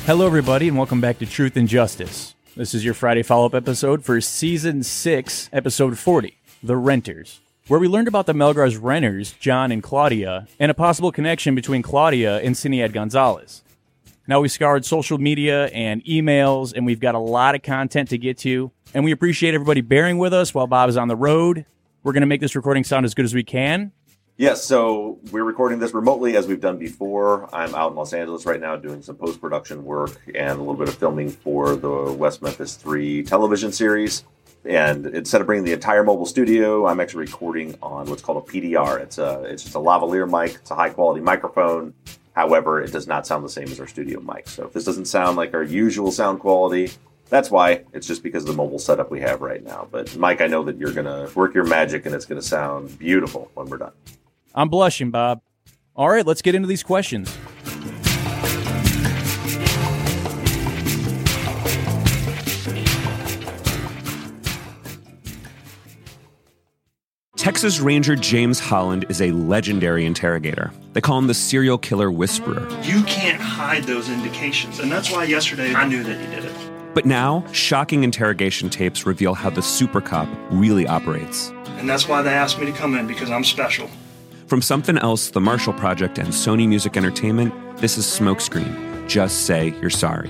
Hello, everybody, and welcome back to Truth and Justice. This is your Friday follow-up episode for Season 6, Episode 40, The Renters, where we learned about the Melgar's renters, John and Claudia, and a possible connection between Claudia and Cinead Gonzalez. Now, we scoured social media and emails, and we've got a lot of content to get to, and we appreciate everybody bearing with us while Bob is on the road. We're going to make this recording sound as good as we can. Yes, so we're recording this remotely as we've done before. I'm out in Los Angeles right now doing some post-production work and a little bit of filming for the West Memphis 3 television series. And instead of bringing the entire mobile studio, I'm actually recording on what's called a PDR. It's just a lavalier mic. It's a high-quality microphone. However, it does not sound the same as our studio mic. So if this doesn't sound like our usual sound quality, that's why. It's just because of the mobile setup we have right now. But Mike, I know that you're going to work your magic and it's going to sound beautiful when we're done. I'm blushing, Bob. All right, let's get into these questions. Texas Ranger James Holland is a legendary interrogator. They call him the serial killer whisperer. You can't hide those indications, and that's why yesterday I knew that you did it. But now, shocking interrogation tapes reveal how the super cop really operates. And that's why they asked me to come in, because I'm special. From Something Else, The Marshall Project, and Sony Music Entertainment, this is Smokescreen. Just say you're sorry.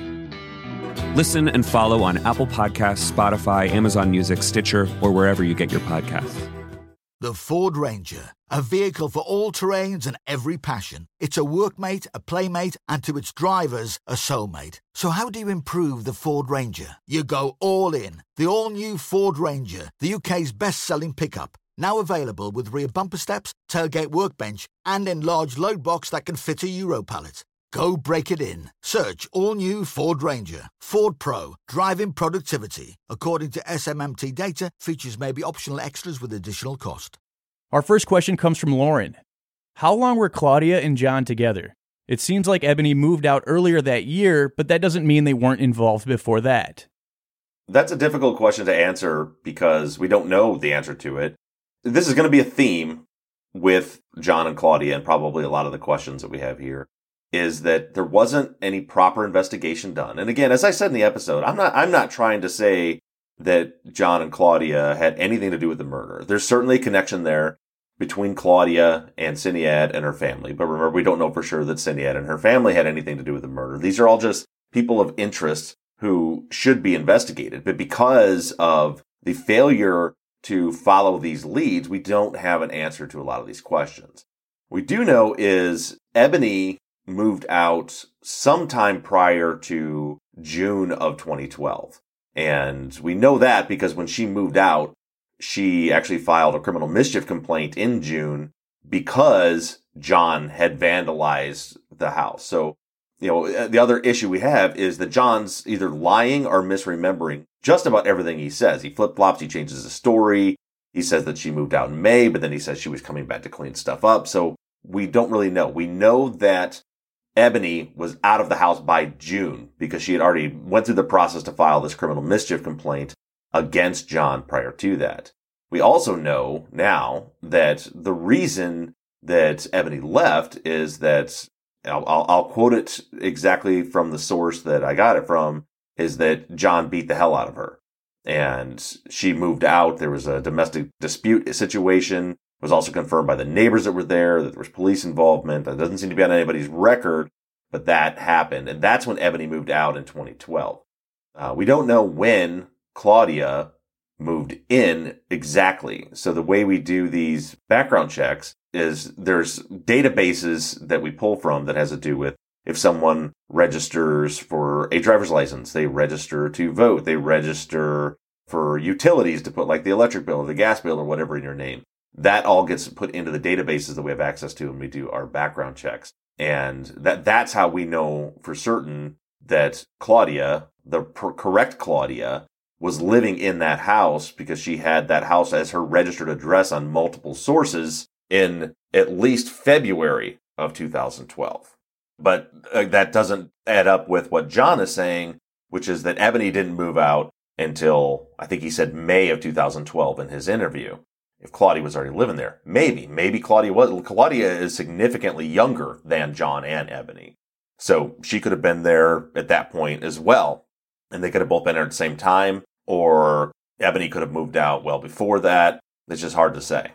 Listen and follow on Apple Podcasts, Spotify, Amazon Music, Stitcher, or wherever you get your podcasts. The Ford Ranger, a vehicle for all terrains and every passion. It's a workmate, a playmate, and to its drivers, a soulmate. So how do you improve the Ford Ranger? You go all in. The all-new Ford Ranger, the UK's best-selling pickup. Now available with rear bumper steps, tailgate workbench, and enlarged load box that can fit a Euro pallet. Go break it in. Search all-new Ford Ranger. Ford Pro. Driving productivity. According to SMMT data, features may be optional extras with additional cost. Our first question comes from Lauren. How long were Claudia and John together? It seems like Ebony moved out earlier that year, but that doesn't mean they weren't involved before that. That's a difficult question to answer because we don't know the answer to it. This is going to be a theme with John and Claudia, and probably a lot of the questions that we have here, is that there wasn't any proper investigation done. And again, as I said in the episode, I'm not trying to say that John and Claudia had anything to do with the murder. There's certainly a connection there between Claudia and Cinead and her family. But remember, we don't know for sure that Cinead and her family had anything to do with the murder. These are all just people of interest who should be investigated. But because of the failure to follow these leads, we don't have an answer to a lot of these questions. We do know is Ebony moved out sometime prior to June of 2012. And we know that because when she moved out, she actually filed a criminal mischief complaint in June because John had vandalized the house. So, the other issue we have is that John's either lying or misremembering just about everything he says. He flip-flops, he changes the story. He says that she moved out in May, but then he says she was coming back to clean stuff up. So we don't really know. We know that Ebony was out of the house by June because she had already went through the process to file this criminal mischief complaint against John prior to that. We also know now that the reason that Ebony left is that, I'll quote it exactly from the source that I got it from, is that John beat the hell out of her. And she moved out. There was a domestic dispute situation. It was also confirmed by the neighbors that were there that there was police involvement. That doesn't seem to be on anybody's record, but that happened. And that's when Ebony moved out in 2012. We don't know when Claudia moved in exactly. So the way we do these background checks is there's databases that we pull from that has to do with if someone registers for a driver's license, they register to vote, they register for utilities to put like the electric bill or the gas bill or whatever in your name. That all gets put into the databases that we have access to when we do our background checks. And that's how we know for certain that Claudia, the correct Claudia, was living in that house because she had that house as her registered address on multiple sources in at least February of 2012. But that doesn't add up with what John is saying, which is that Ebony didn't move out until, I think he said May of 2012 in his interview. If Claudia was already living there. Maybe Claudia was. Claudia is significantly younger than John and Ebony. So she could have been there at that point as well. And they could have both been there at the same time, or Ebony could have moved out well before that. It's just hard to say.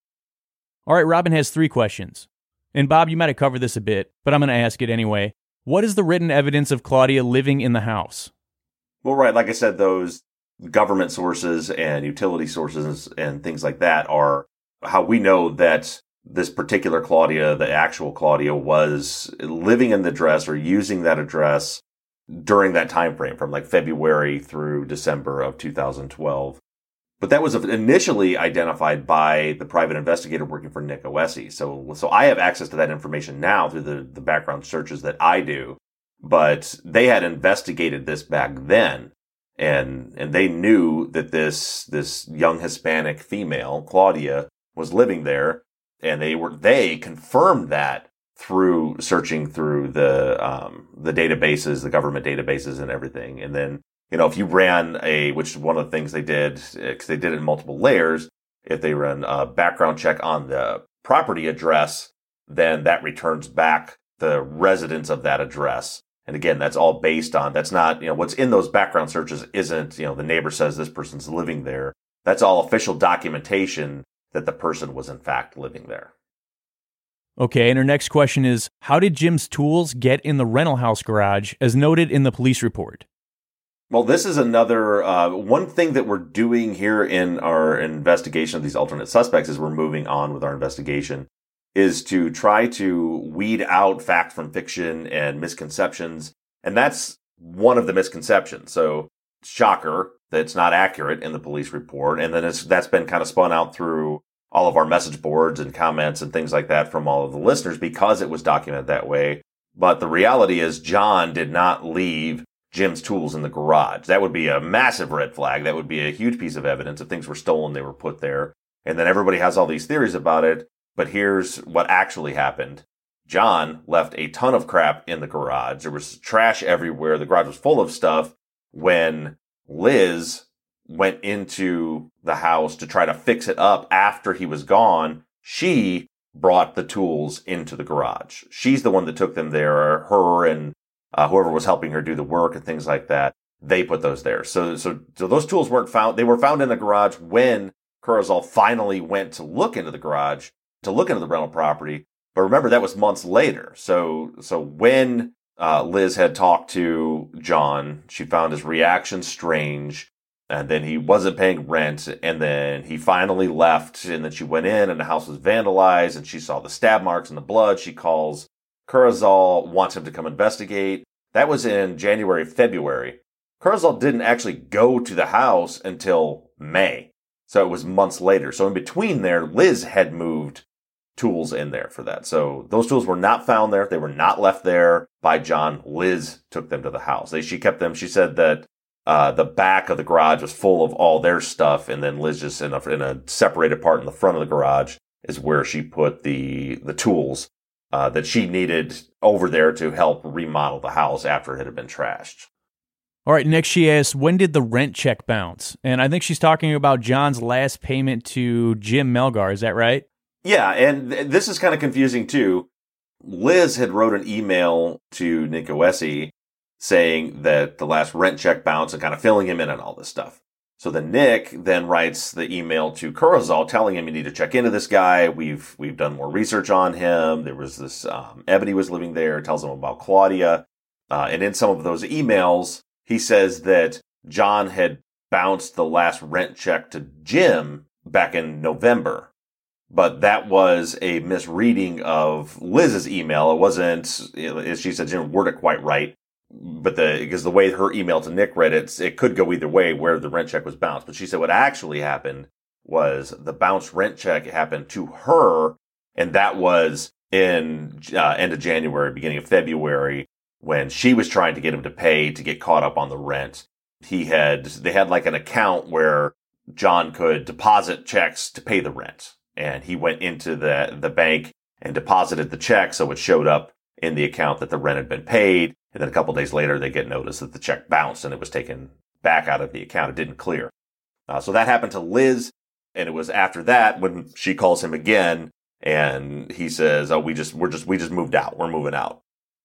All right, Robin has 3 questions. And Bob, you might have covered this a bit, but I'm going to ask it anyway. What is the written evidence of Claudia living in the house? Well, right, like I said, those government sources and utility sources and things like that are how we know that this particular Claudia, the actual Claudia, was living in the address or using that address during that time frame from like February through December of 2012. But that was initially identified by the private investigator working for Nick Oesi. So I have access to that information now through the background searches that I do. But they had investigated this back then, and they knew that this young Hispanic female, Claudia, was living there, and they confirmed that through searching through the databases, the government databases and everything. And then, if you ran which is one of the things they did, because they did it in multiple layers, if they run a background check on the property address, then that returns back the residence of that address. And again, that's all based on, that's not, what's in those background searches isn't, the neighbor says this person's living there. That's all official documentation that the person was in fact living there. Okay, and our next question is, how did Jim's tools get in the rental house garage as noted in the police report? Well, this is another, one thing that we're doing here in our investigation of these alternate suspects as we're moving on with our investigation is to try to weed out fact from fiction and misconceptions. And that's one of the misconceptions. So, shocker, that's not accurate in the police report. And then that's been kind of spun out through all of our message boards and comments and things like that from all of the listeners because it was documented that way. But the reality is John did not leave Jim's tools in the garage. That would be a massive red flag. That would be a huge piece of evidence. If things were stolen, they were put there. And then everybody has all these theories about it. But here's what actually happened. John left a ton of crap in the garage. There was trash everywhere. The garage was full of stuff. When Liz went into the house to try to fix it up after he was gone, she brought the tools into the garage. She's the one that took them there. Her and whoever was helping her do the work and things like that, they put those there. So those tools weren't found. They were found in the garage when Kurzweil finally went to look into the garage, to look into the rental property. But remember, that was months later. So when Liz had talked to John, she found his reaction strange, and then he wasn't paying rent, and then he finally left, and then she went in, and the house was vandalized, and she saw the stab marks and the blood. She calls Kurzweil, wants him to come investigate. That was in January, February. Kurzweil didn't actually go to the house until May. So it was months later. So in between there, Liz had moved tools in there for that. So those tools were not found there. They were not left there by John. Liz took them to the house. She kept them. She said that the back of the garage was full of all their stuff. And then Liz just in a separated part in the front of the garage is where she put the tools that she needed over there to help remodel the house after it had been trashed. All right, next she asks, when did the rent check bounce? And I think she's talking about John's last payment to Jim Melgar. Is that right? Yeah, and this is kind of confusing too. Liz had wrote an email to Nick Oesi saying that the last rent check bounced and kind of filling him in on all this stuff. So then Nick then writes the email to Kurzweil telling him you need to check into this guy. We've done more research on him. There was this, Ebony was living there, tells him about Claudia. And in some of those emails, he says that John had bounced the last rent check to Jim back in November. But that was a misreading of Liz's email. It wasn't, as she said, she didn't word it quite right. But because the way her email to Nick read it, it could go either way where the rent check was bounced. But she said what actually happened was the bounced rent check happened to her. And that was in end of January, beginning of February, when she was trying to get him to pay to get caught up on the rent. They had like an account where John could deposit checks to pay the rent. And he went into the bank and deposited the check. So it showed up in the account that the rent had been paid. And then a couple of days later, they get notice that the check bounced and it was taken back out of the account. It didn't clear. So that happened to Liz. And it was after that when she calls him again and he says, "Oh, we just moved out. We're moving out."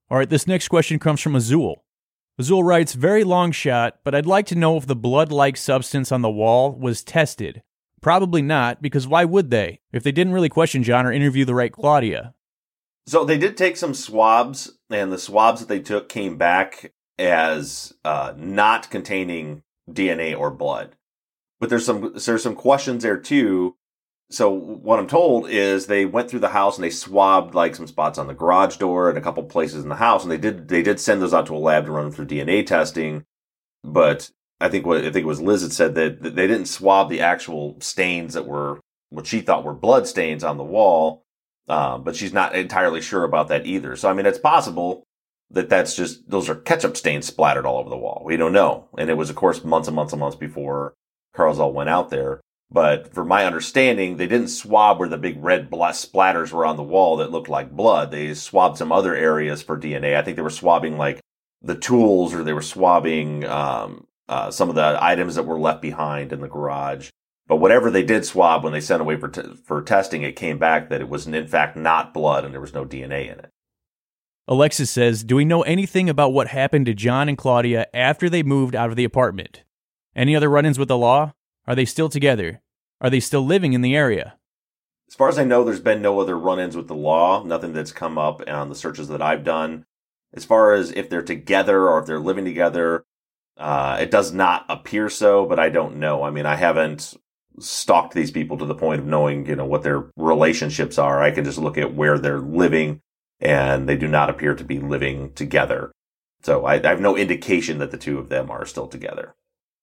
All right, this next question comes from Azul. Azul writes, very long shot, but I'd like to know if the blood-like substance on the wall was tested. Probably not, because why would they, if they didn't really question John or interview the right Claudia? So they did take some swabs, and the swabs that they took came back as not containing DNA or blood. But there's some questions there too. So what I'm told is they went through the house and they swabbed like some spots on the garage door and a couple places in the house, and they did send those out to a lab to run them through DNA testing. But I think it was Liz that said that they didn't swab the actual stains that were what she thought were blood stains on the wall. But she's not entirely sure about that either. So I mean, it's possible that that's just those are ketchup stains splattered all over the wall. We don't know, and it was of course months and months and months before Carzal went out there. But for my understanding, they didn't swab where the big red splatters were on the wall that looked like blood. They swabbed some other areas for DNA. I think they were swabbing like the tools, or they were swabbing some of the items that were left behind in the garage. But whatever they did swab when they sent away for testing, it came back that it was in fact not blood and there was no DNA in it. Alexis says, do we know anything about what happened to John and Claudia after they moved out of the apartment? Any other run-ins with the law? Are they still together? Are they still living in the area? As far as I know, there's been no other run-ins with the law. Nothing that's come up on the searches that I've done. As far as if they're together or if they're living together, it does not appear so, but I don't know. I mean, I haven't stalked these people to the point of knowing, what their relationships are. I can just look at where they're living, and they do not appear to be living together. So I have no indication that the two of them are still together.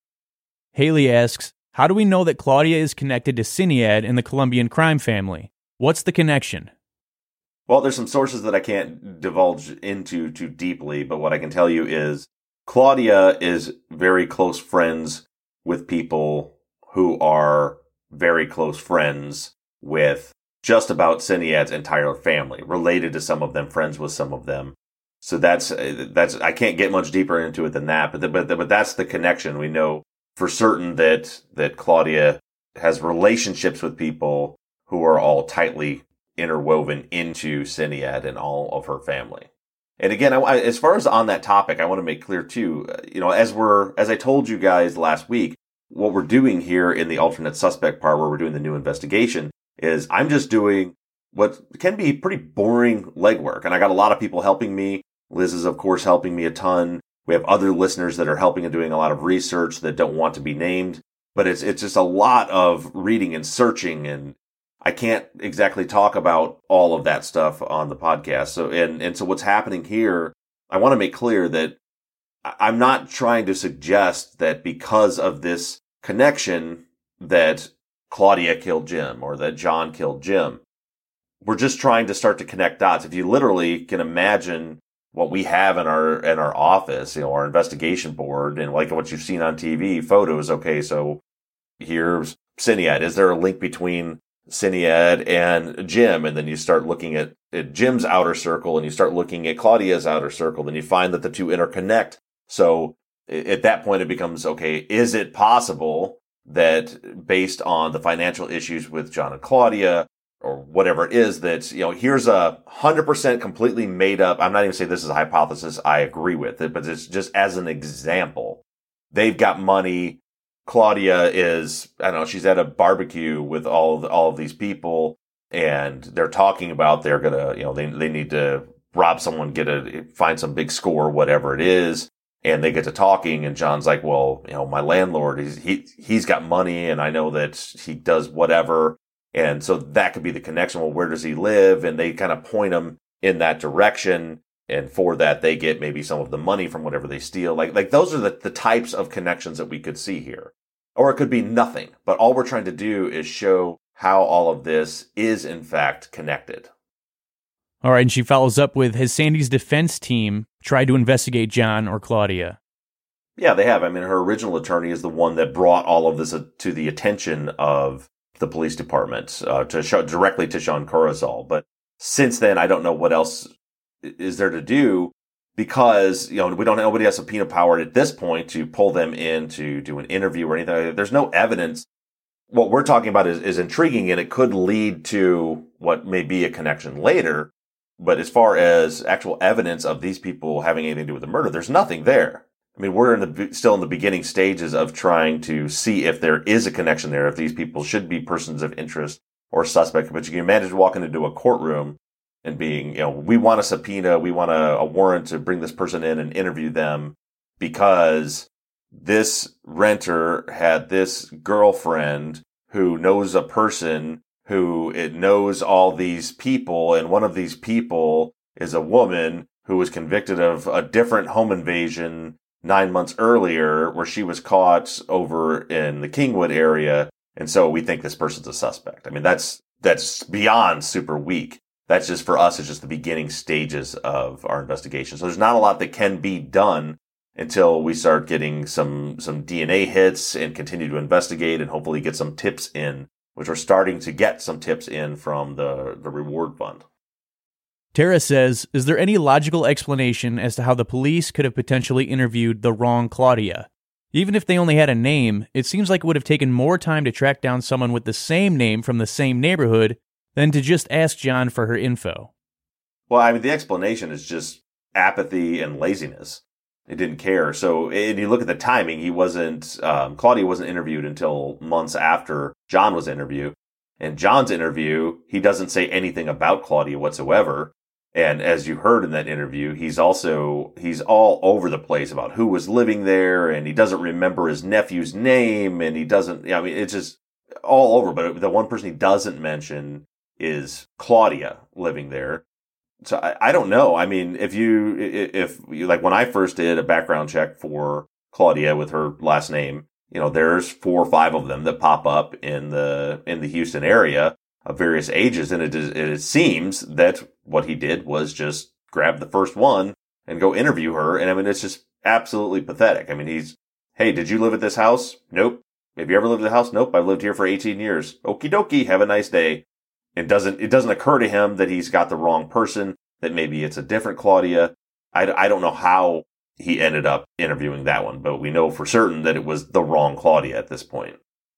Haley asks, how do we know that Claudia is connected to Syniad in the Colombian crime family? What's the connection? Well, there's some sources that I can't divulge into too deeply, but what I can tell you is Claudia is very close friends with people who are very close friends with just about Syniad's entire family, related to some of them, friends with some of them. So that's I can't get much deeper into it than that, but that's the connection. We know for certain that Claudia has relationships with people who are all tightly interwoven into Syniad and all of her family. And again, as far as on that topic, I want to make clear too, as I told you guys last week, what we're doing here in the alternate suspect part where we're doing the new investigation is I'm just doing what can be pretty boring legwork. And I got a lot of people helping me. Liz is, of course, helping me a ton. We have other listeners that are helping and doing a lot of research that don't want to be named. But it's just a lot of reading and searching, and I can't exactly talk about all of that stuff on the podcast. So what's happening here, I want to make clear that I'm not trying to suggest that because of this connection that Claudia killed Jim or that John killed Jim. We're just trying to start to connect dots. If you literally can imagine what we have in our office, our investigation board, and like what you've seen on TV, photos. Okay, so here's Syniad. Is there a link between Syniad and Jim? And then you start looking at Jim's outer circle, and you start looking at Claudia's outer circle, then you find that the two interconnect. So at that point, it becomes, okay, is it possible that based on the financial issues with John and Claudia, or whatever it is, that, here's a 100% completely made up, I'm not even saying this is a hypothesis I agree with it, but it's just as an example. They've got money. Claudia is, I don't know, she's at a barbecue with all of these people, and they're talking about they're gonna, they need to rob someone, find some big score, whatever it is. And they get to talking, and John's like, well, my landlord, he's got money, and I know that he does whatever. And so that could be the connection. Well, where does he live? And they kind of point him in that direction. And for that, they get maybe some of the money from whatever they steal. Like those are the types of connections that we could see here. Or it could be nothing. But all we're trying to do is show how all of this is, in fact, connected. All right, and she follows up with, has Sandy's defense team tried to investigate John or Claudia? Yeah, they have. I mean, her original attorney is the one that brought all of this to the attention of the police department, directly to Sean Carzal. But since then, I don't know what else is there to do, because, nobody has subpoena power at this point to pull them in to do an interview or anything. There's no evidence. What we're talking about is intriguing, and it could lead to what may be a connection later. But as far as actual evidence of these people having anything to do with the murder, there's nothing there. I mean, we're still in the beginning stages of trying to see if there is a connection there, if these people should be persons of interest or suspect. But you can imagine walking into a courtroom and being, we want a subpoena, we want a warrant to bring this person in and interview them because this renter had this girlfriend who knows a person who it knows all these people, and one of these people is a woman who was convicted of a different home invasion 9 months earlier where she was caught over in the Kingwood area, and so we think this person's a suspect. I mean, that's beyond super weak. That's just, for us, it's just the beginning stages of our investigation. So there's not a lot that can be done until we start getting some DNA hits and continue to investigate and hopefully get some tips in, which we're starting to get some tips in from the reward fund. Tara says, is there any logical explanation as to how the police could have potentially interviewed the wrong Claudia? Even if they only had a name, it seems like it would have taken more time to track down someone with the same name from the same neighborhood than to just ask John for her info. Well, I mean, the explanation is just apathy and laziness. He didn't care. So, and you look at the timing, Claudia wasn't interviewed until months after John was interviewed. In John's interview, he doesn't say anything about Claudia whatsoever. And as you heard in that interview, he's all over the place about who was living there, and he doesn't remember his nephew's name, and it's just all over. But the one person he doesn't mention is Claudia living there. So I don't know. I mean, if you like when I first did a background check for Claudia with her last name, there's 4 or 5 of them that pop up in the Houston area of various ages. And it seems that what he did was just grab the first one and go interview her. And I mean, it's just absolutely pathetic. I mean, hey, did you live at this house? Nope. Have you ever lived at the house? Nope. I've lived here for 18 years. Okie dokie. Have a nice day. It doesn't occur to him that he's got the wrong person, that maybe it's a different Claudia. I don't know how he ended up interviewing that one, but we know for certain that it was the wrong Claudia at this point.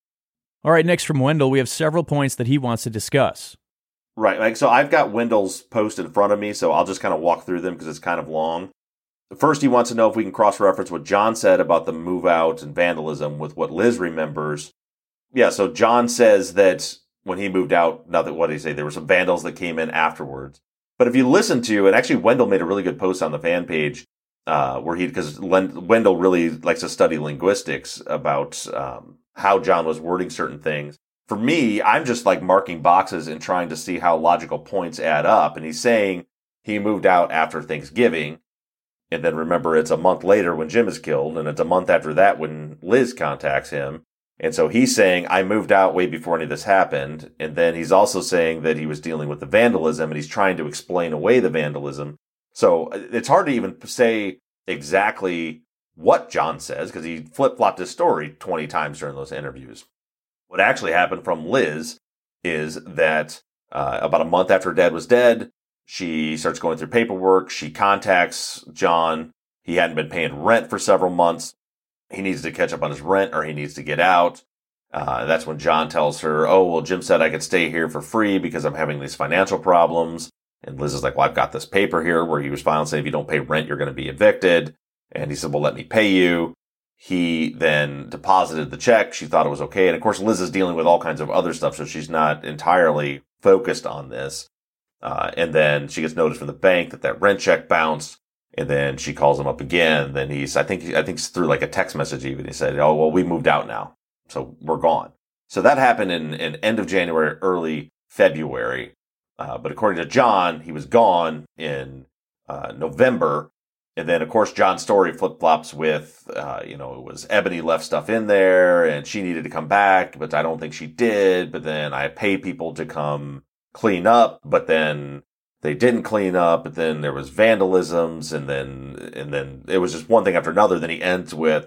All right, next from Wendell, we have several points that he wants to discuss. Right, so I've got Wendell's post in front of me, so I'll just kind of walk through them because it's kind of long. First, he wants to know if we can cross-reference what John said about the move-out and vandalism with what Liz remembers. Yeah, so John says that when he moved out, what did he say? There were some vandals that came in afterwards. But if you listen to, and actually Wendell made a really good post on the fan page, because Wendell really likes to study linguistics about how John was wording certain things. For me, I'm just like marking boxes and trying to see how logical points add up. And he's saying he moved out after Thanksgiving. And then remember, it's a month later when Jim is killed. And it's a month after that when Liz contacts him. And so he's saying, I moved out way before any of this happened. And then he's also saying that he was dealing with the vandalism and he's trying to explain away the vandalism. So it's hard to even say exactly what John says because he flip-flopped his story 20 times during those interviews. What actually happened from Liz is that about a month after her dad was dead, she starts going through paperwork. She contacts John. He hadn't been paying rent for several months. He needs to catch up on his rent or he needs to get out. That's when John tells her, oh, well, Jim said I could stay here for free because I'm having these financial problems. And Liz is like, well, I've got this paper here where he was filing saying if you don't pay rent, you're going to be evicted. And he said, well, let me pay you. He then deposited the check. She thought it was okay. And of course, Liz is dealing with all kinds of other stuff, so she's not entirely focused on this. And then she gets notice from the bank that rent check bounced. And then she calls him up again. Then I think it's through like a text message even. He said, oh, well, we moved out now. So we're gone. So that happened in end of January, early February. But according to John, he was gone in November. And then, of course, John's story flip-flops with, it was Ebony left stuff in there and she needed to come back, but I don't think she did. But then I paid people to come clean up, but then they didn't clean up. But then there was vandalisms and then it was just one thing after another. Then he ends with,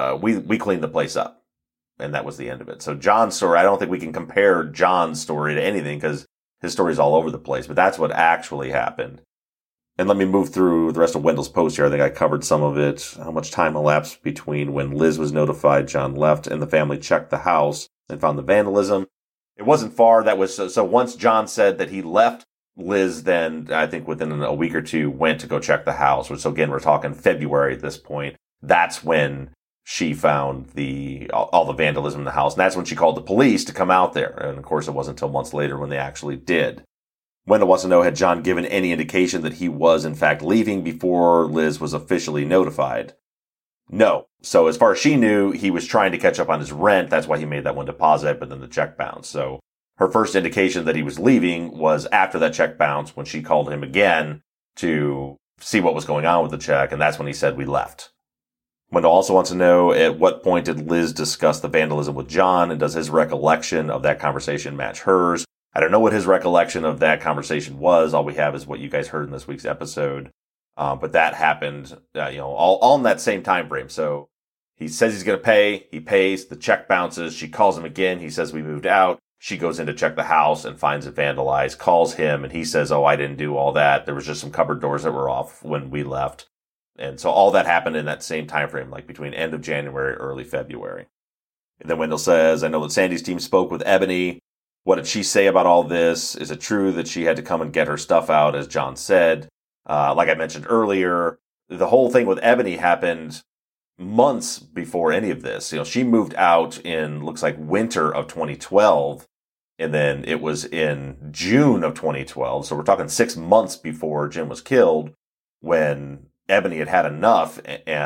we cleaned the place up. And that was the end of it. So John's story, I don't think we can compare John's story to anything because his story's all over the place, but that's what actually happened. And let me move through the rest of Wendell's post here. I think I covered some of it. How much time elapsed between when Liz was notified John left and the family checked the house and found the vandalism. It wasn't far. That was so once John said that he left Liz then, I think within a week or two, went to go check the house, which, so again, we're talking February at this point. That's when she found all the vandalism in the house. And that's when she called the police to come out there. And of course, it wasn't until months later when they actually did. Wendell wants to know, had John given any indication that he was in fact leaving before Liz was officially notified? No. So as far as she knew, he was trying to catch up on his rent. That's why he made that one deposit, but then the check bounced. So her first indication that he was leaving was after that check bounced, when she called him again to see what was going on with the check. And that's when he said, "We left." Wendell also wants to know, at what point did Liz discuss the vandalism with John, and does his recollection of that conversation match hers? I don't know what his recollection of that conversation was. All we have is what you guys heard in this week's episode. But that happened, all in that same time frame. So he says he's going to pay. He pays. The check bounces. She calls him again. He says, "We moved out." She goes in to check the house and finds it vandalized, calls him, and he says, "Oh, I didn't do all that. There was just some cupboard doors that were off when we left." And so all that happened in that same time frame, like between end of January, early February. And then Wendell says, "I know that Sandy's team spoke with Ebony. What did she say about all this? Is it true that she had to come and get her stuff out, as John said?" Like I mentioned earlier, the whole thing with Ebony happened months before any of this. She moved out in, looks like, winter of 2012. And then it was in June of 2012. So we're talking 6 months before Jim was killed, when Ebony had enough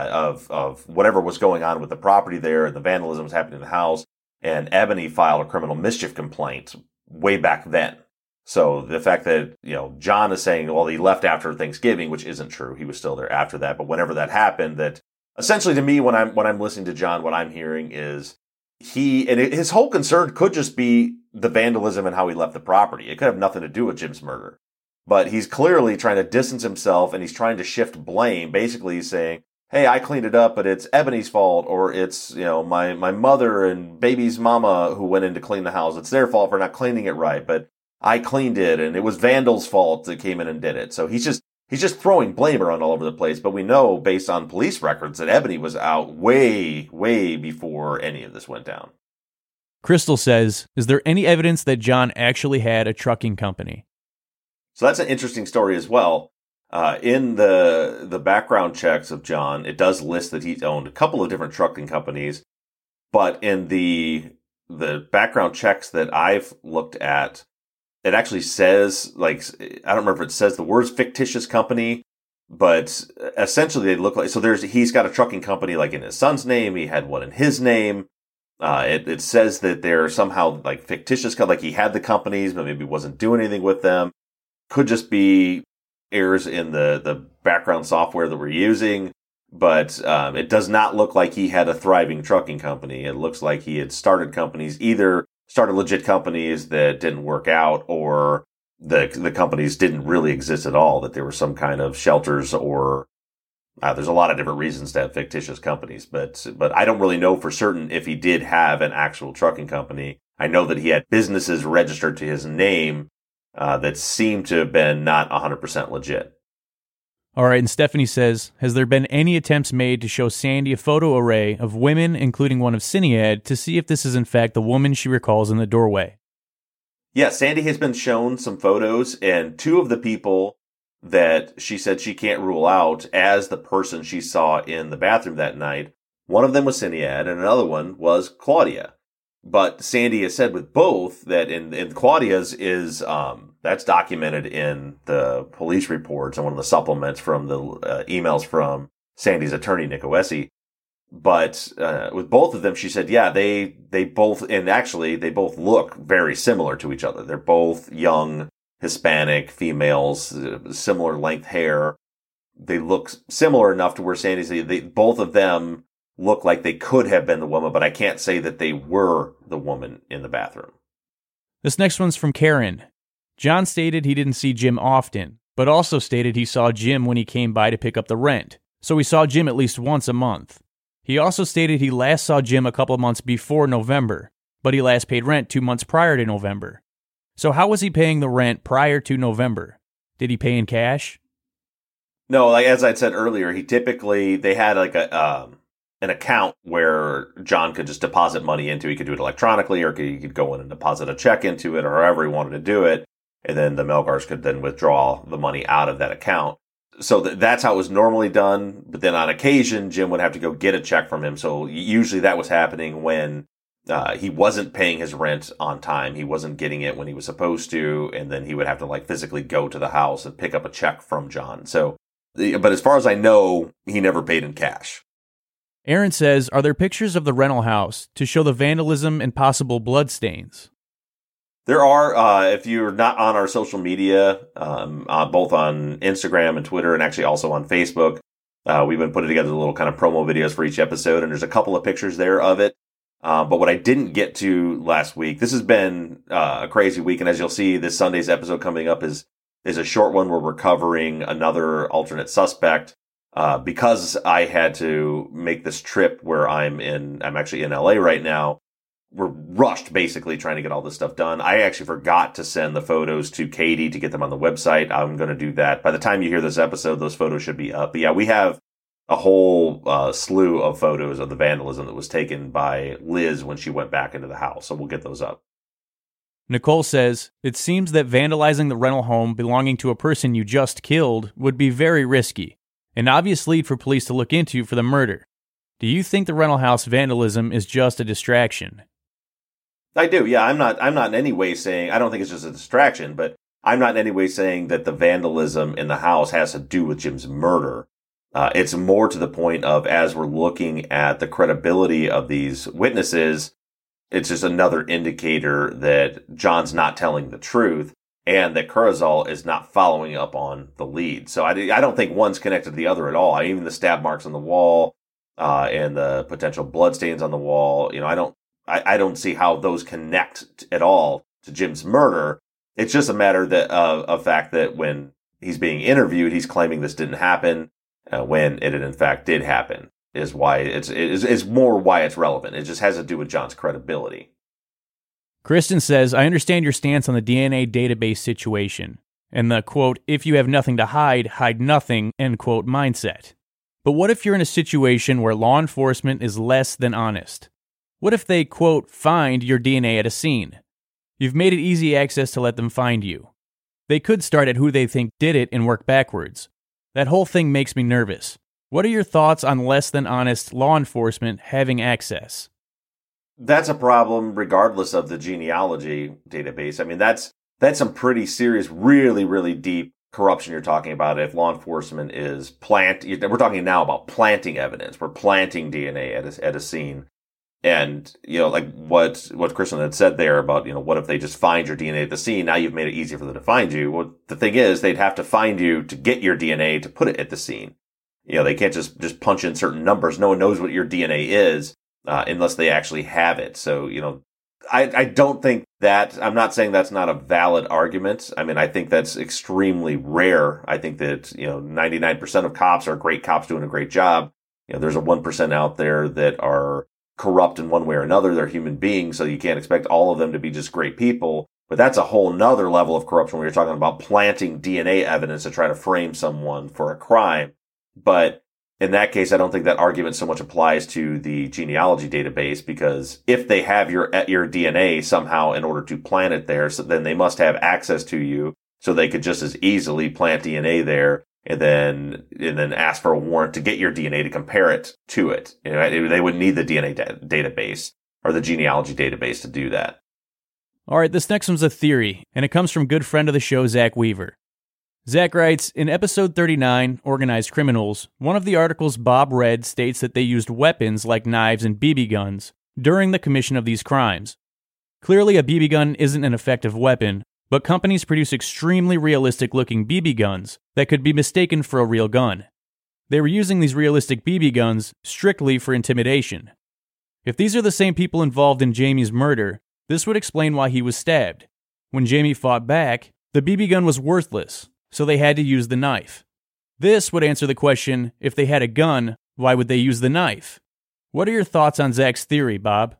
of whatever was going on with the property there, and the vandalism was happening in the house. And Ebony filed a criminal mischief complaint way back then. So the fact that, John is saying, well, he left after Thanksgiving, which isn't true. He was still there after that. But whenever that happened, that essentially to me, when I'm listening to John, what I'm hearing is his whole concern could just be the vandalism and how he left the property. It could have nothing to do with Jim's murder. But he's clearly trying to distance himself, and he's trying to shift blame. Basically, he's saying, "Hey, I cleaned it up, but it's Ebony's fault, or it's, my mother and baby's mama who went in to clean the house. It's their fault for not cleaning it right, but I cleaned it, and it was Vandal's fault that came in and did it." So he's just throwing blame around all over the place. But we know, based on police records, that Ebony was out way, way before any of this went down. Crystal says, "Is there any evidence that John actually had a trucking company?" So that's an interesting story as well. In the background checks of John, it does list that he owned a couple of different trucking companies. But in the background checks that I've looked at, it actually says, I don't remember if it says the words fictitious company, but essentially they look like, so he's got a trucking company like in his son's name. He had one in his name. It says that they're somehow like fictitious, like he had the companies, but maybe wasn't doing anything with them. Could just be errors in the background software that we're using. But it does not look like he had a thriving trucking company. It looks like he had started companies, either started legit companies that didn't work out, or the companies didn't really exist at all, that there were some kind of shelters, or there's a lot of different reasons to have fictitious companies. But I don't really know for certain if he did have an actual trucking company. I know that he had businesses registered to his name that seemed to have been not 100% legit. All right, and Stephanie says, "Has there been any attempts made to show Sandy a photo array of women, including one of Cinead, to see if this is in fact the woman she recalls in the doorway?" Yeah, Sandy has been shown some photos, and two of the people that she said she can't rule out as the person she saw in the bathroom that night, one of them was Cinead, and another one was Claudia. But Sandy has said with both that in Claudia's is, that's documented in the police reports and one of the supplements from the emails from Sandy's attorney, Nick Oesi. But with both of them, she said, yeah, they both, and actually they both look very similar to each other. They're both young Hispanic females, similar length hair. They look similar enough to where Sandy said both of them look like they could have been the woman, but I can't say that they were the woman in the bathroom. This next one's from Karen. John stated he didn't see Jim often, but also stated he saw Jim when he came by to pick up the rent. So he saw Jim at least once a month. He also stated he last saw Jim a couple months before November, but he last paid rent 2 months prior to November. So how was he paying the rent prior to November? Did he pay in cash? No, like as I said earlier, they had like an account where John could just deposit money into. He could do it electronically, or he could go in and deposit a check into it, or however he wanted to do it. and then the Melgars could then withdraw the money out of that account. So that's how it was normally done. But then on occasion, Jim would have to go get a check from him. So usually that was happening when he wasn't paying his rent on time. He wasn't getting it when he was supposed to. And then he would have to like physically go to the house and pick up a check from John. So, but as far as I know, he never paid in cash. Aaron says, are there pictures of the rental house to show the vandalism and possible bloodstains? There are, if you're not on our social media, both on Instagram and Twitter, and actually also on Facebook, we've been putting together little kind of promo videos for each episode, and there's a couple of pictures there of it. But what I didn't get to last week, this has been a crazy week, and as you'll see, this Sunday's episode coming up is a short one where we're covering another alternate suspect. Because I had to make this trip where I'm actually in LA right now. We're rushed basically trying to get all this stuff done. I actually forgot to send the photos to Katie to get them on the website. I'm going to do that. By the time you hear this episode, those photos should be up. But yeah, we have a whole slew of photos of the vandalism that was taken by Liz when she went back into the house. So we'll get those up. Nicole says, it seems that vandalizing the rental home belonging to a person you just killed would be very risky. An obvious lead for police to look into for the murder. Do you think the rental house vandalism is just a distraction? I do. Yeah, I'm not in any way saying, I don't think it's just a distraction, but I'm not in any way saying that the vandalism in the house has to do with Jim's murder. It's more to the point of, as we're looking at the credibility of these witnesses, it's just another indicator that John's not telling the truth and that Kurzweil is not following up on the lead. So I don't think one's connected to the other at all. Even the stab marks on the wall, and the potential bloodstains on the wall, I don't see how those connect at all to Jim's murder. It's just a matter of fact that when he's being interviewed, he's claiming this didn't happen, when it in fact did happen. Is why it's more why it's relevant. It just has to do with John's credibility. Kristen says, I understand your stance on the DNA database situation and the, quote, if you have nothing to hide, hide nothing, end quote, mindset. But what if you're in a situation where law enforcement is less than honest? What if they, quote, find your DNA at a scene? You've made it easy access to let them find you. They could start at who they think did it and work backwards. That whole thing makes me nervous. What are your thoughts on less than honest law enforcement having access? That's a problem regardless of the genealogy database. I mean, that's some pretty serious, really, really deep corruption you're talking about. If law enforcement is we're talking now about planting evidence. We're planting DNA at a scene. And, like what Kristen had said there about, what if they just find your DNA at the scene? Now you've made it easier for them to find you. Well, the thing is, they'd have to find you to get your DNA to put it at the scene. They can't just punch in certain numbers. No one knows what your DNA is. Unless they actually have it. So, I don't think that, I'm not saying that's not a valid argument. I mean, I think that's extremely rare. I think that, 99% of cops are great cops doing a great job. There's a 1% out there that are corrupt in one way or another. They're human beings, so you can't expect all of them to be just great people. But that's a whole nother level of corruption when you're talking about planting DNA evidence to try to frame someone for a crime. But in that case, I don't think that argument so much applies to the genealogy database, because if they have your DNA somehow in order to plant it there, so then they must have access to you, so they could just as easily plant DNA there and then ask for a warrant to get your DNA to compare it to it. They wouldn't need the DNA database or the genealogy database to do that. All right, this next one's a theory, and it comes from good friend of the show, Zach Weaver. Zach writes, in episode 39, Organized Criminals, one of the articles Bob read states that they used weapons like knives and BB guns during the commission of these crimes. Clearly, a BB gun isn't an effective weapon, but companies produce extremely realistic-looking BB guns that could be mistaken for a real gun. They were using these realistic BB guns strictly for intimidation. If these are the same people involved in Jamie's murder, this would explain why he was stabbed. When Jamie fought back, the BB gun was worthless, so they had to use the knife. This would answer the question, if they had a gun, why would they use the knife? What are your thoughts on Zach's theory, Bob?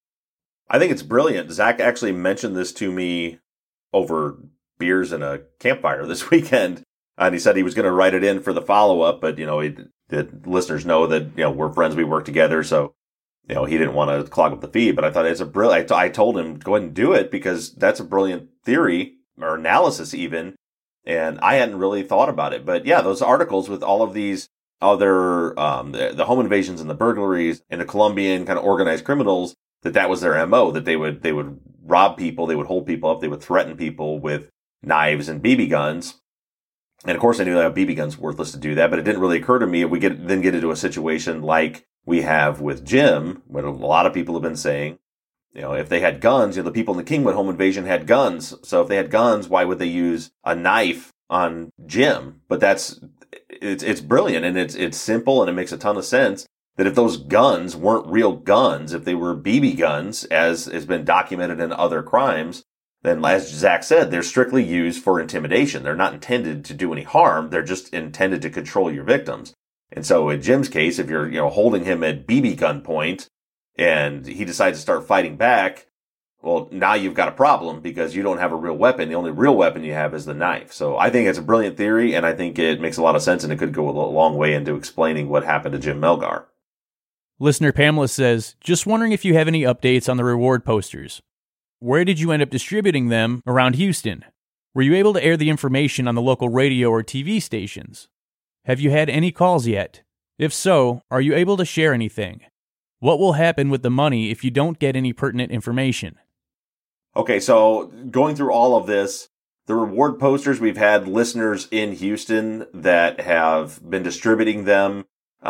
I think it's brilliant. Zach actually mentioned this to me over beers and a campfire this weekend. And he said he was going to write it in for the follow-up, but, the listeners know that, we're friends, we work together, so, he didn't want to clog up the feed. But I thought it's a brilliant, I told him, go ahead and do it, because that's a brilliant theory or analysis even. And I hadn't really thought about it. But yeah, those articles with all of these other, the home invasions and the burglaries and the Colombian kind of organized criminals, that was their MO, that they would rob people, they would hold people up, they would threaten people with knives and BB guns. And of course I knew that BB guns were worthless to do that, but it didn't really occur to me if we then get into a situation like we have with Jim, what a lot of people have been saying, if they had guns, the people in the Kingwood home invasion had guns. So if they had guns, why would they use a knife on Jim? But it's brilliant, and it's simple, and it makes a ton of sense that if those guns weren't real guns, if they were BB guns, as has been documented in other crimes, then as Zach said, they're strictly used for intimidation. They're not intended to do any harm. They're just intended to control your victims. And so in Jim's case, if you're, holding him at BB gun point and he decides to start fighting back, well, now you've got a problem because you don't have a real weapon. The only real weapon you have is the knife. So I think it's a brilliant theory, and I think it makes a lot of sense, and it could go a long way into explaining what happened to Jim Melgar. Listener Pamela says, just wondering if you have any updates on the reward posters. Where did you end up distributing them around Houston? Were you able to air the information on the local radio or TV stations? Have you had any calls yet? If so, are you able to share anything? What will happen with the money if you don't get any pertinent information? Okay, so going through all of this, the reward posters, we've had listeners in Houston that have been distributing them.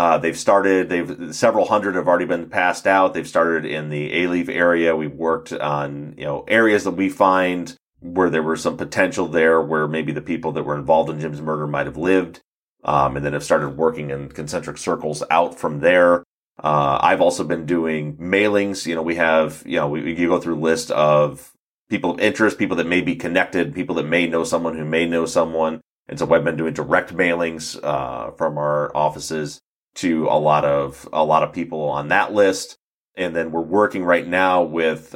Several hundred have already been passed out. They've started in the Alief area. We've worked on, areas that we find where there was some potential there, where maybe the people that were involved in Jim's murder might have lived, and then have started working in concentric circles out from there. I've also been doing mailings. We have, you go through a list of people of interest, people that may be connected, people that may know someone who may know someone. And so I've been doing direct mailings, from our offices to a lot of people on that list. And then we're working right now with,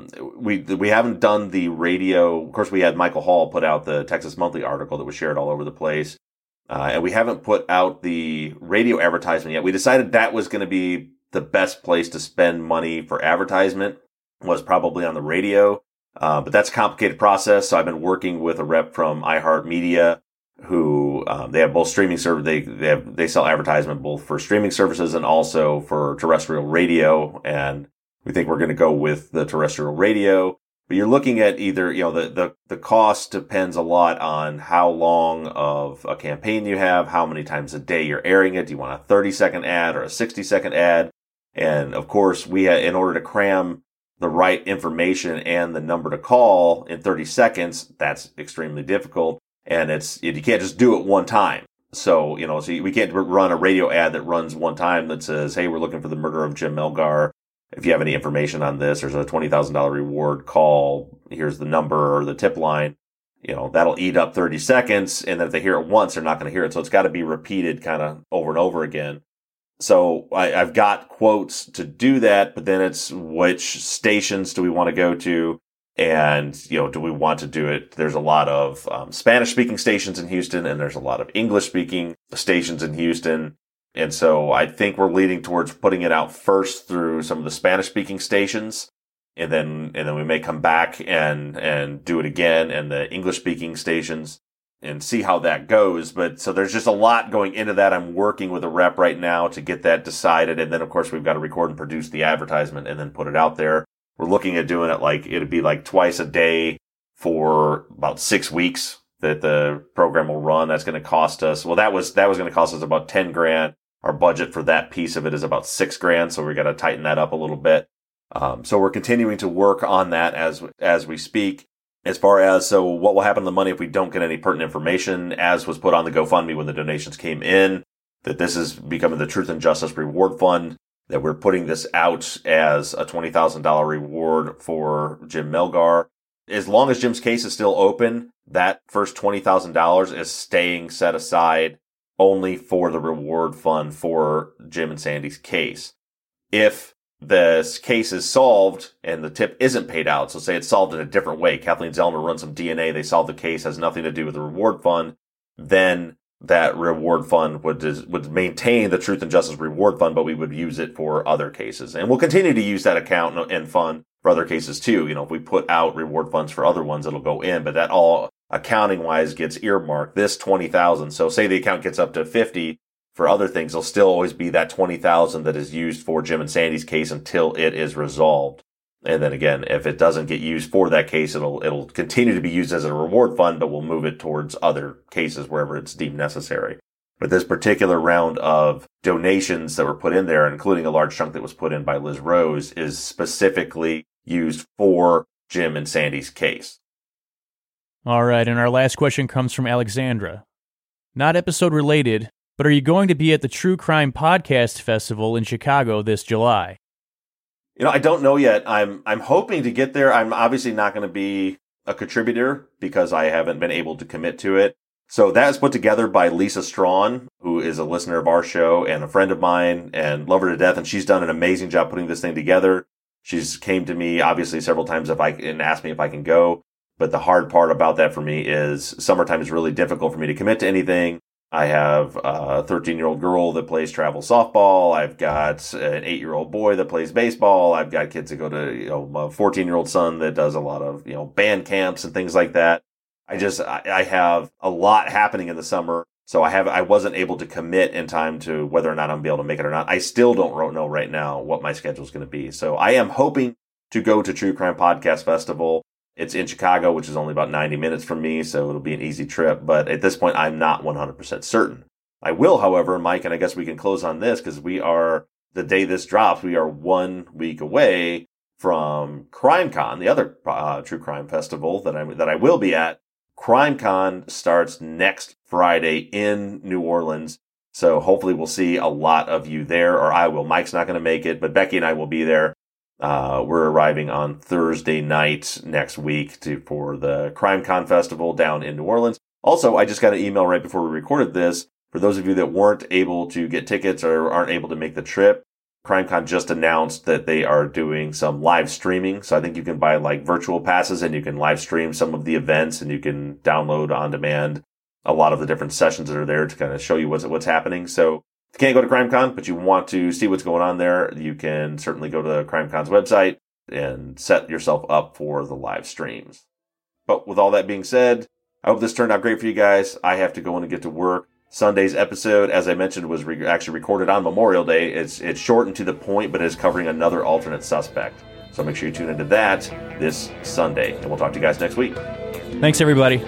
we haven't done the radio. Of course, we had Michael Hall put out the Texas Monthly article that was shared all over the place. And we haven't put out the radio advertisement yet. We decided that was going to be the best place to spend money for advertisement, was probably on the radio. But that's a complicated process. So I've been working with a rep from iHeartMedia who, they have both streaming service. They sell advertisement both for streaming services and also for terrestrial radio. And we think we're going to go with the terrestrial radio. But you're looking at either, the cost depends a lot on how long of a campaign you have, how many times a day you're airing it. Do you want a 30-second ad or a 60-second ad? And of course, in order to cram the right information and the number to call in 30 seconds, that's extremely difficult. And you can't just do it one time. So, we can't run a radio ad that runs one time that says, hey, we're looking for the murder of Jim Melgar. If you have any information on this, there's a $20,000 reward, call. Here's the number or the tip line. That'll eat up 30 seconds. And then if they hear it once, they're not going to hear it. So it's got to be repeated kind of over and over again. So I've got quotes to do that, but then it's which stations do we want to go to? And, do we want to do it? There's a lot of Spanish speaking stations in Houston, and there's a lot of English speaking stations in Houston. And so I think we're leading towards putting it out first through some of the Spanish speaking stations. And then we may come back and do it again in the English speaking stations and see how that goes. But so there's just a lot going into that. I'm working with a rep right now to get that decided. And then of course we've got to record and produce the advertisement and then put it out there. We're looking at doing it it'd be twice a day for about 6 weeks that the program will run. That's going to cost us, that was going to cost us about $10,000. Our budget for that piece of it is about $6,000. So we got to tighten that up a little bit. So we're continuing to work on that as we speak. As far as, so what will happen to the money if we don't get any pertinent information, as was put on the GoFundMe when the donations came in, that this is becoming the Truth and Justice Reward Fund, that we're putting this out as a $20,000 reward for Jim Melgar. As long as Jim's case is still open, that first $20,000 is staying set aside only for the reward fund for Jim and Sandy's case. If this case is solved and the tip isn't paid out, so say it's solved in a different way, Kathleen Zellner runs some DNA, they solve the case, has nothing to do with the reward fund, then that reward fund would maintain the Truth and Justice Reward Fund, but we would use it for other cases. And we'll continue to use that account and fund for other cases too. If we put out reward funds for other ones, it'll go in, but that all accounting wise gets earmarked. This 20,000. So say the account gets up to 50 for other things, there'll still always be that 20,000 that is used for Jim and Sandy's case until it is resolved. And then again, if it doesn't get used for that case, it'll continue to be used as a reward fund, but we'll move it towards other cases wherever it's deemed necessary. But this particular round of donations that were put in there, including a large chunk that was put in by Liz Rose, is specifically used for Jim and Sandy's case. All right, and our last question comes from Alexandra. Not episode related, but are you going to be at the True Crime Podcast Festival in Chicago this July? I don't know yet. I'm hoping to get there. I'm obviously not going to be a contributor because I haven't been able to commit to it. So that is put together by Lisa Strawn, who is a listener of our show and a friend of mine and love her to death. And she's done an amazing job putting this thing together. She's came to me obviously several times and asked me if I can go. But the hard part about that for me is summertime is really difficult for me to commit to anything. I have a 13-year-old girl that plays travel softball. I've got an 8-year-old boy that plays baseball. I've got kids that go to, a 14-year-old son that does a lot of, band camps and things like that. I have a lot happening in the summer. So I wasn't able to commit in time to whether or not I'm going to be able to make it or not. I still don't know right now what my schedule is going to be. So I am hoping to go to True Crime Podcast Festival. It's in Chicago, which is only about 90 minutes from me, so it'll be an easy trip. But at this point, I'm not 100% certain. I will, however, Mike, and I guess we can close on this because the day this drops, we are 1 week away from CrimeCon, the other true crime festival that I will be at. CrimeCon starts next Friday in New Orleans. So hopefully we'll see a lot of you there, or I will. Mike's not going to make it, but Becky and I will be there. We're arriving on Thursday night next week for the CrimeCon festival down in New Orleans. Also, I just got an email right before we recorded this. For those of you that weren't able to get tickets or aren't able to make the trip, CrimeCon just announced that they are doing some live streaming. So I think you can buy virtual passes and you can live stream some of the events and you can download on demand a lot of the different sessions that are there to kind of show you what's happening. So if you can't go to CrimeCon, but you want to see what's going on there, you can certainly go to CrimeCon's website and set yourself up for the live streams. But with all that being said, I hope this turned out great for you guys. I have to go in and get to work. Sunday's episode, as I mentioned, was actually recorded on Memorial Day. It's short and to the point, but it's covering another alternate suspect. So make sure you tune into that this Sunday. And we'll talk to you guys next week. Thanks, everybody.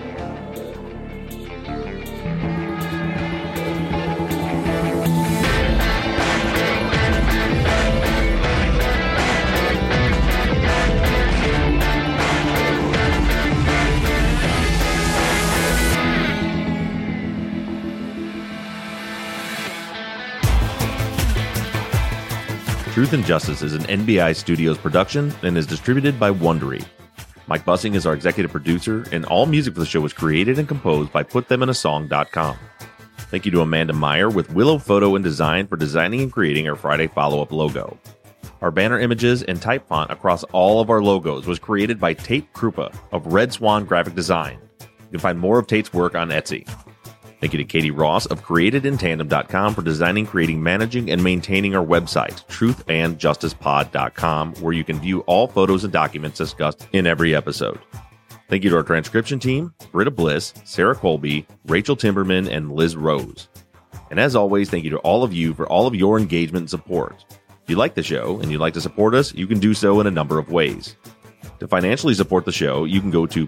Truth and Justice is an NBI Studios production and is distributed by Wondery. Mike Bussing is our executive producer, and all music for the show was created and composed by PutThemInASong.com. Thank you to Amanda Meyer with Willow Photo and Design for designing and creating our Friday follow-up logo. Our banner images and type font across all of our logos was created by Tate Krupa of Red Swan Graphic Design. You can find more of Tate's work on Etsy. Thank you to Katie Ross of CreatedInTandem.com for designing, creating, managing, and maintaining our website, truthandjusticepod.com, where you can view all photos and documents discussed in every episode. Thank you to our transcription team, Britta Bliss, Sarah Colby, Rachel Timberman, and Liz Rose. And as always, thank you to all of you for all of your engagement and support. If you like the show and you'd like to support us, you can do so in a number of ways. To financially support the show, you can go to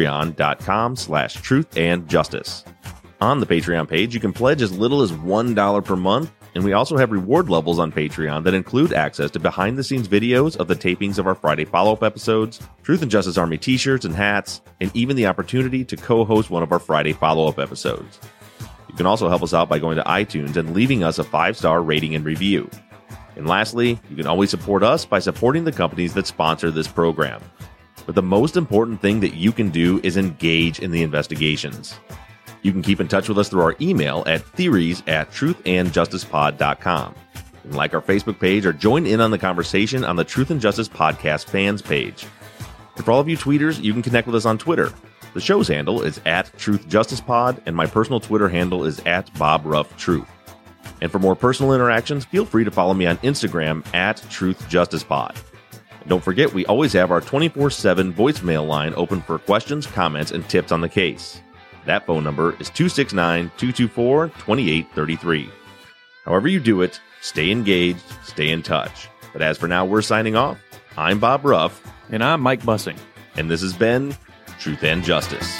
patreon.com/truthandjustice. On the Patreon page, you can pledge as little as $1 per month, and we also have reward levels on Patreon that include access to behind-the-scenes videos of the tapings of our Friday follow-up episodes, Truth and Justice Army t-shirts and hats, and even the opportunity to co-host one of our Friday follow-up episodes. You can also help us out by going to iTunes and leaving us a 5-star rating and review. And lastly, you can always support us by supporting the companies that sponsor this program. But the most important thing that you can do is engage in the investigations. You can keep in touch with us through our email at theories@truthandjusticepod.com. And like our Facebook page or join in on the conversation on the Truth and Justice Podcast fans page. And for all of you tweeters, you can connect with us on Twitter. The show's handle is @TruthJusticePod, and my personal Twitter handle is @BobRuffTruth. And for more personal interactions, feel free to follow me on Instagram @TruthJusticePod. Don't forget, we always have our 24/7 voicemail line open for questions, comments, and tips on the case. That phone number is 269-224-2833. However you do it, stay engaged, stay in touch. But as for now, we're signing off. I'm Bob Ruff. And I'm Mike Bussing. And this has been Truth and Justice.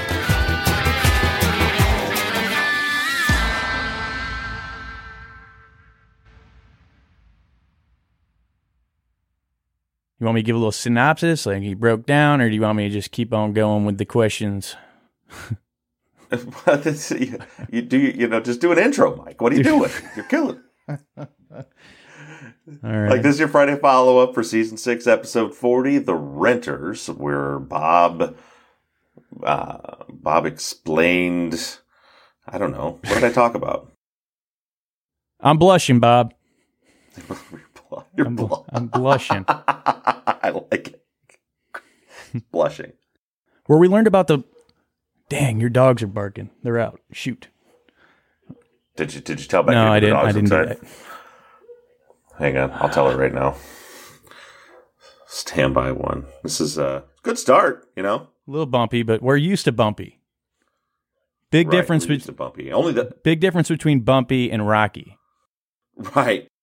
You want me to give a little synopsis, like he broke down, or do you want me to just keep on going with the questions? Just do an intro, Mike. What are you doing? You're killing. All right. Like, this is your Friday follow-up for Season 6, Episode 40, The Renters, where Bob explained, I don't know, what did I talk about? I'm blushing, Bob. You're I'm blushing. I like it. Blushing. Where we learned about the... Dang, your dogs are barking. They're out. Shoot. Did you tell Becky? No, I the didn't. dogs I didn't do inside? that. Hang on, I'll tell her right now. Stand by one. This is a good start, you know. A little bumpy, but we're used to bumpy. Big difference between between Bumpy and Rocky. Right.